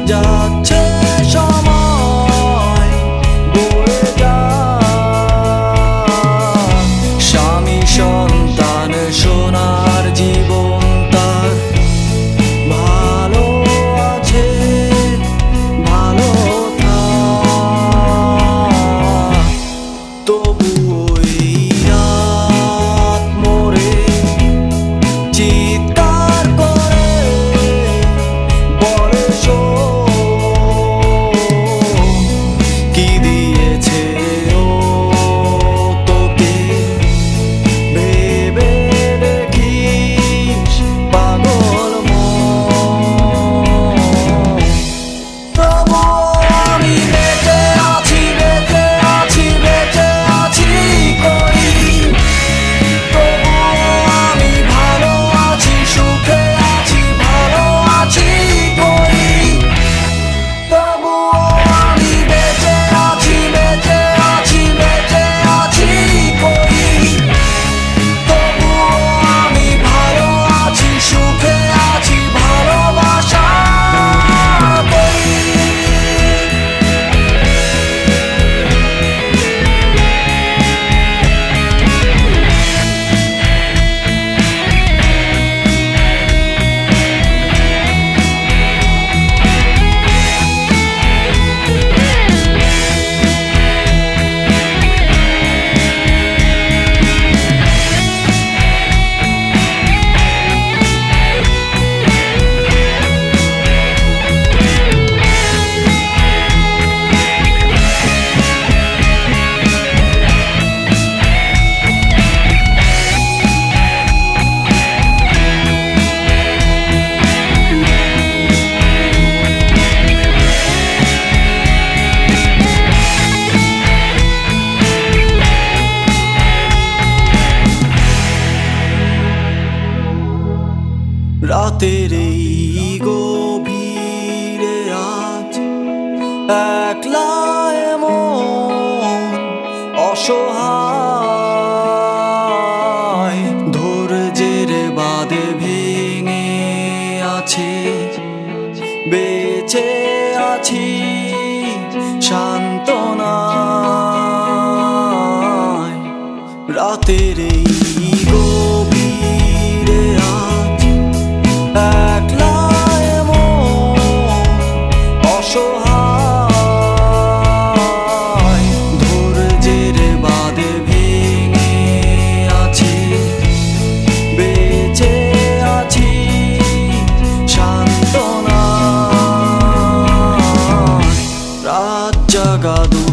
যাচ্ছে সময় বয়ে যায় স্বামী সন্তান সোনার জীবন তার ভালো আছে ভালো থাক তবু ওই রাত মোরে চিৎকার করে বলে কি দিয়েছে ও তোকে ভেবে দেখিস পাগল মন তবু আমি বেঁচে আছি বেঁচে আছি বেঁচে আছি কই তবু আমি ভালো আছি সুখে আছি ভালো আছি কই তবু আমি বেঁচে আছি বেঁচে আছি বেঁচে আছি কই তবু আমি ভালো আছি সুখে আছি ভালোবাসা কই রাতের এই গভীরে আজ একলা এমন অসহায় ধৈর্যের বাঁধে ভেঙে আছে বেঁচে আছি সান্ত্বনায় রাতের এই গভীরে আজ একলা এমন অসহায় ধৈর্যের বাঁধে ভেঙে আছি বেঁচে আছি সান্ত্বনায় রাত জাগা